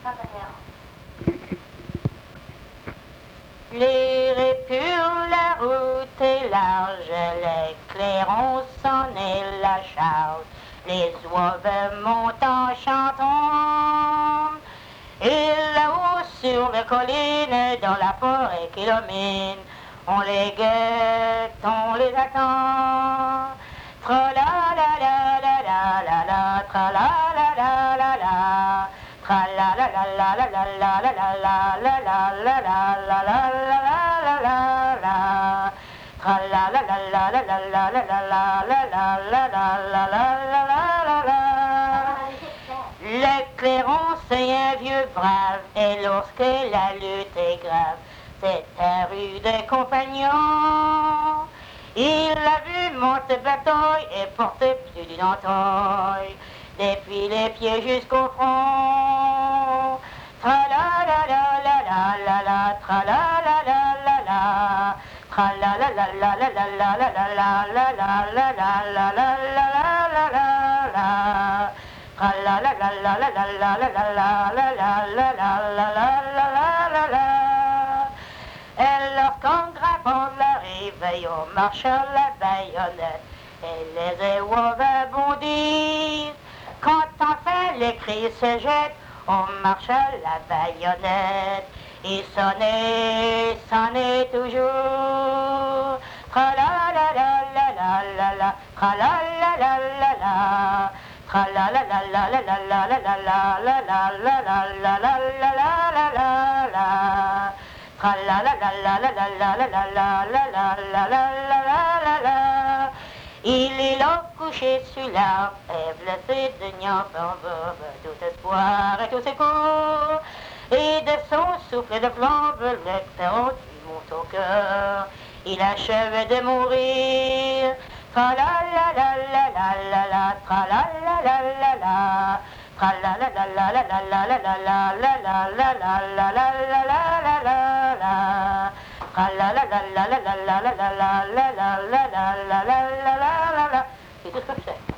Les pure, la route est large, les clairons sonnent la charge, les oies montent en chantant. Et là-haut sur les collines, dans la forêt qui domine, on les guette, on les attend. Tra-la-la-la-la-la-la-la, tra-la-la-la-la-la, tra-la-la-la-la-la-la-la-la-la-la-la-la-la-la-la-la, tra-la-la-la-la-la-la-la-la-la-la-la-la-la. Le clairon, c'est un vieux brave, et lorsque la lutte est grave, c'est un rude compagnon. Il a vu monter bataille et porter plus d'une entaille, depuis les pieds jusqu'au front. Tra-la-la-la-la-la-la-la, tra-la-la-la-la-la, tra-la-la-la-la-la-la-la-la-la-la-la-la-la-la-la. Et lorsqu'on grimpant la rive, on marche à la baïonnette, et les éoies bondissent. Quand enfin les cris se jettent, on marche à la baïonnette, et sonnez toujours. Tra-la-la-la-la-la-la-la, tra-la-la-la-la-la, tra-la-la-la-la-la-la-la-la-la-la-la-la-la-la-la-la, tra-la-la-la-la-la-la-la-la-la-la-la-la-la-la. Il est là couché sur l'arbre, et blessé de Niampan, tout espoir et tout secours. Et de son souffle de flamme, le perron lui monte au cœur. Il achève de mourir. Tra-la-la-la-la-la-la-la, tra-la-la-la-la-la, tra-la-la-la-la-la-la-la-la-la-la-la-la-la-la-la, tra-la-la-la-la-la-la-la-la-la-la-la-la-la-la-la-la. C'est tout ce que je sais.